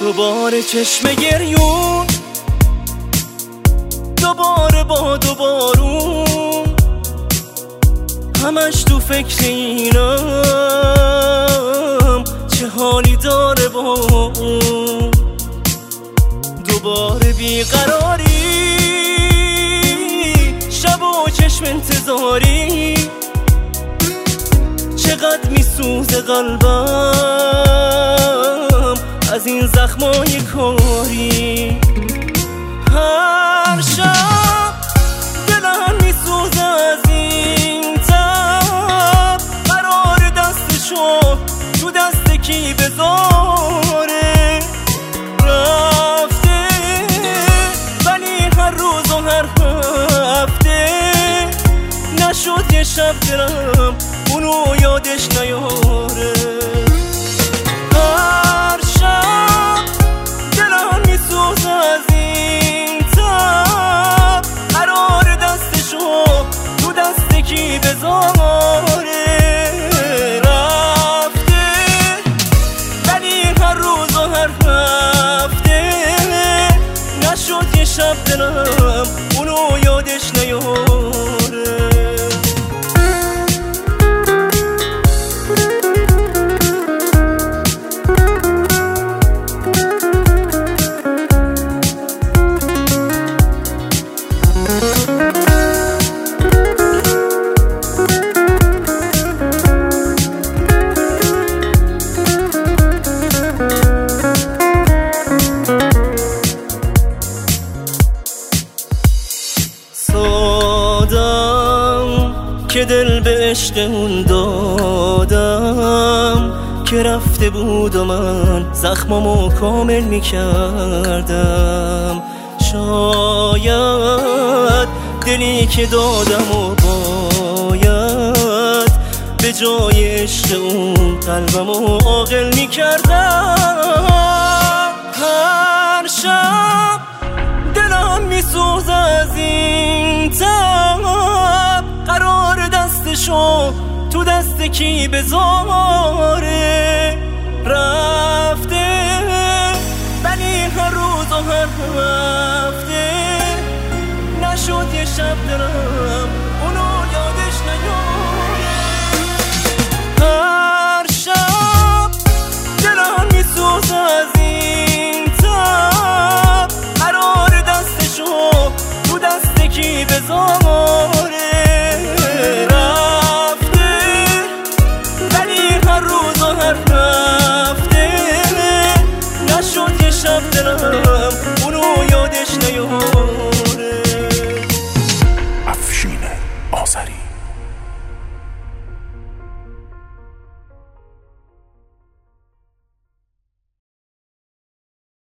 دوباره چشم گریون، دوباره باد و بارون، همش تو فکر اینم چه حالی داره با اون. دوباره بیقراری، شب و چشم انتظاری، چقدر میسوزه قلبم از این زخمای کاری. هر شب دلم میسوزه از این تب، قرار دستشو تو دست کی بذاره. رفته ولی هر روز و هر هفته نشد یه شب دلم اونو یادش نیاره. هر شب دلم میسوزه از این تب، قرار دستشو تو دست کی بذاره. رفته ولی هر روز و هر هفته نشد یه شب دلم اونو یادش نیاره. که دل به عشق اون دادم، که رفته بود و من زخمامو کامل میکردم. شاید دلی که دادم و باید به جای عشق اون قلبمو عاقل میکردم. هر شب دلم میسوزه از این تب، قرار دستشو تو دست کی بذاره. رفته ولی هر روز و هر هفته نشد یه شب دلم